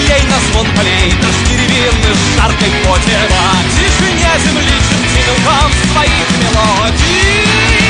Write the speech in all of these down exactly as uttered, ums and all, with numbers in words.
дождей, на звон полей, на деревинных в жаркой поте, по тишине земли шепчинкам своих мелодий.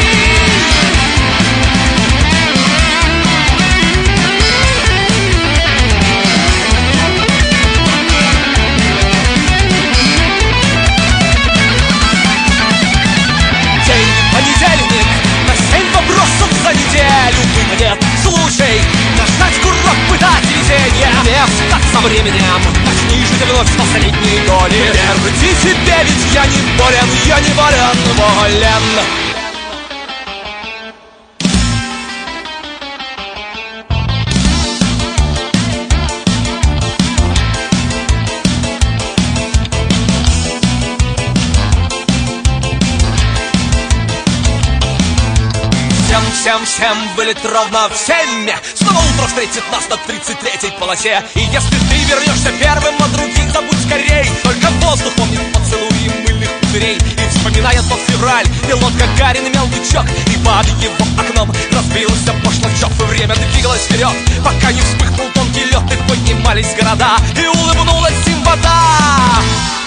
Понедельник, на семь вопросов за неделю. Нет, слушай, нажать курок, пытать везенье. Не встать со временем, начни жить вновь с последней доли. Верди себе, ведь я не болен, я не болен, волен. Всем, всем вылет ровно в семь. Снова утро встретит нас на тридцать третьей полосе. И если ты вернешься первым, а других забудь скорей. Только воздух помнит поцелуи мыльных пузырей. И вспоминая тот февраль, пилот Гагарин имел лучок, и под его окном разбился башлачок. И время двигалось вперед, пока не вспыхнул тонкий лед. И поднимались города, и улыбнулась им вода.